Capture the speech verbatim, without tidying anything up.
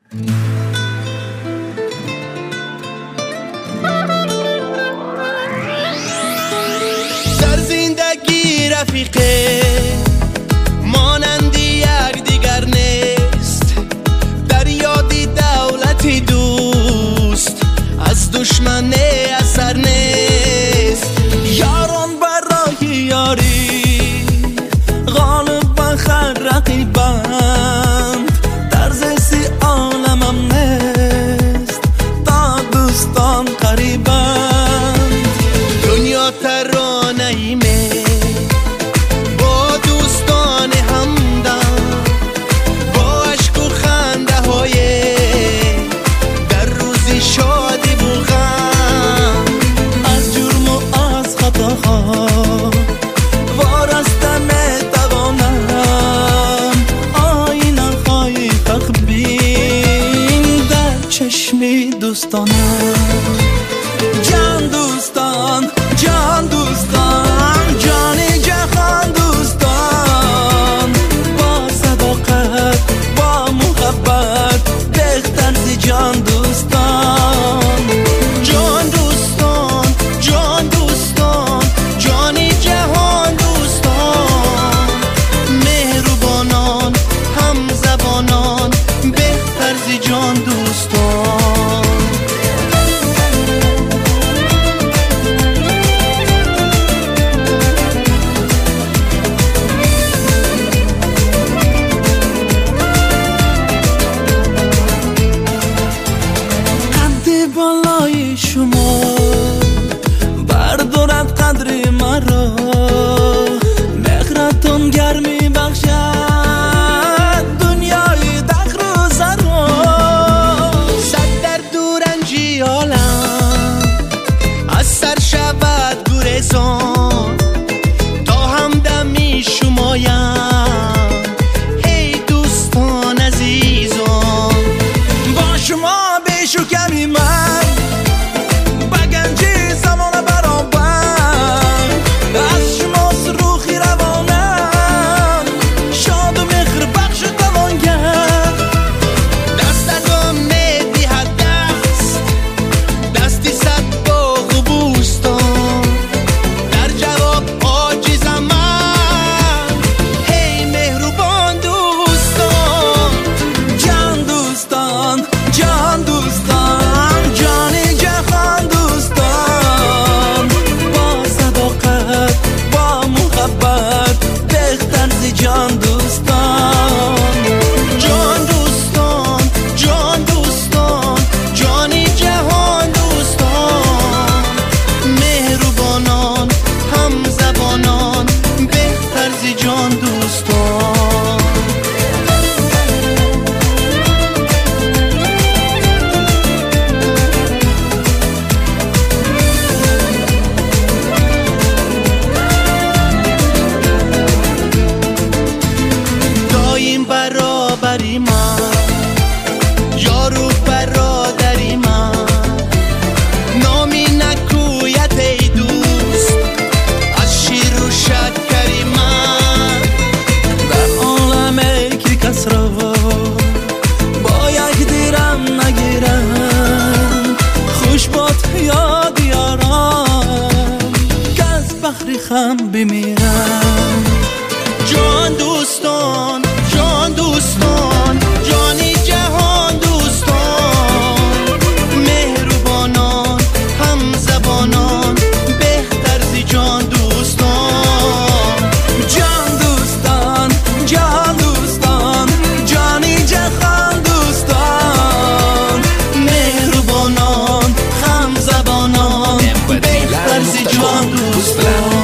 در زندگی رفیقه مانندی یک دیگر نیست، در یادی دولتی دوست از دشمن اثر نیست. یاران برای یاری غالب بخر رقیبند، در زیسی عالمم نیست تا دوستان قریبند. دنیا ترانه‌ایمه با دوستان همدم، با عشق و خنده های در روزی شادی و غم، از جرم و از خطاها وارسته میتوانم آینه های تخبین در چشمی دوستانم. جان دوستان، جان دوستان، جانی جهان دوستان، با صداقت با محبت بهتر زی جان دوستان. جان دوستان، جان دوستان، جانی جهان دوستان، مهربانان هم زبانان بهتر زی جان دوستان. بالای شما بردارد قدر مرا، مهرتون گرمی بخشد دنیای دخر و زرا. صد در دورنجی عالم از سر شود گریزان، تا همدمی شمایم هی دوستان عزیزان. با شما بیش و کمی من بگنجی زمان برابر، از شماست روخی روانم شاد و مهر بخش توانگر. دستتون میدهد دست دستی صد باغ و بوستان، در جواب عاجزم من هی مهربان دوستان. جان دوستان، جان دوستان، جانی جهان دوستان، با صداقت با محبت بهتر زی جان دوستان. جان دوستان، جان دوستان، جانی جهان دوستان، مهربانان هم زبانان بهتر زی جان دوستان. دایم برابری من یارو برادری من، نامی نکویت ای دوست از شیر و شکری من. در عالمه که کس را با یک دیرم نگیرم، خوش باد یاد یارم که از بخری خم بمیرم. جان دوستان، جان دوستان، جانی جهان دوستان، مهربانان هم زبانان بهتر زی جان دوستان. جان دوستان، جان دوستان، جانی جهان دوستان، مهربانان هم زبانان بهتر زی جان دوستان.